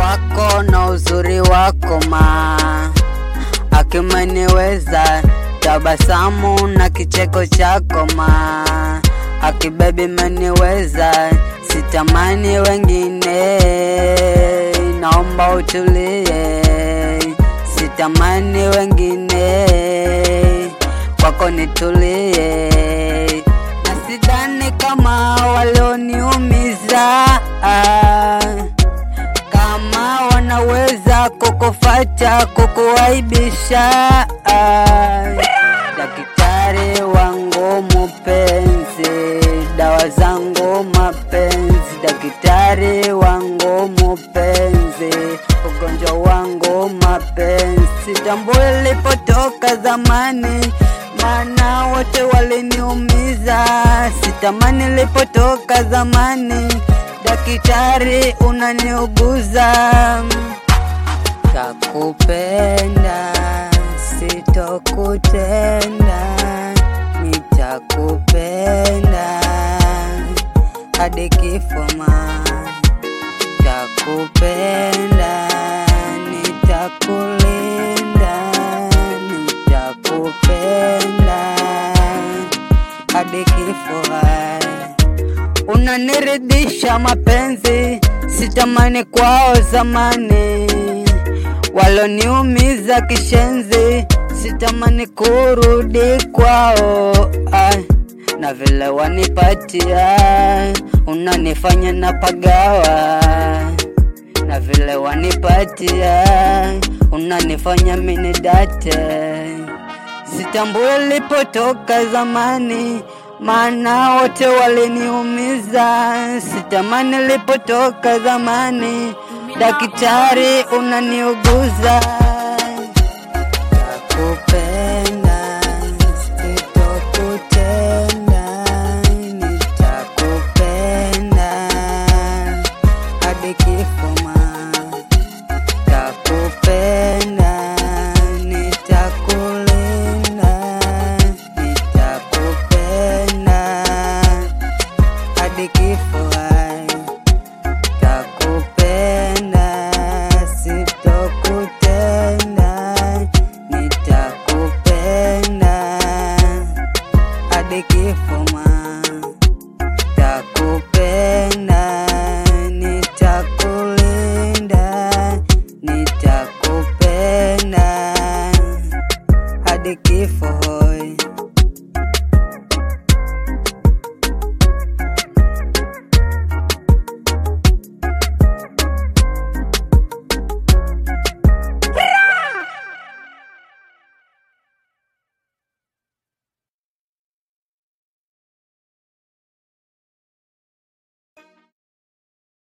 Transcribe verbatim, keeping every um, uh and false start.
wako na uzuri wako ma akimeniweza, tabasamu na kicheko chako ma akibaby meniweza, sitamani wengine, naomba utulie, sitamani wengine, kwako nitulie, na sidhani kama walioniumiza kama wanaweza kukufata kukuaibisha. Daktari wangu mupenzi, dawa zangu mapenzi, daktari wangu mupenzi, ugonjwa wangu mapenzi, sitambui lipotoka zamani, maana wote waliniumiza, sitamani lipotoka zamani, daktari unaniuguza. Takupenda sitokutenda, nitakupenda hadi kifo ma. Takupenda, nitakulinda, nitakupenda hadi kifo. Unaniridhisha mapenzi, sitamani kwao zamani, waloniumiza kishenzi, sitamani kurudi kwao. Ay, na vile wanipatia, unanifanya napagawa, na vile wanipatia, unanifanya mini date, sitambui lipotoka zamani, maana wote waliniumiza, sitamani lipotoka zamani, daktari unaniuguza. Takupenda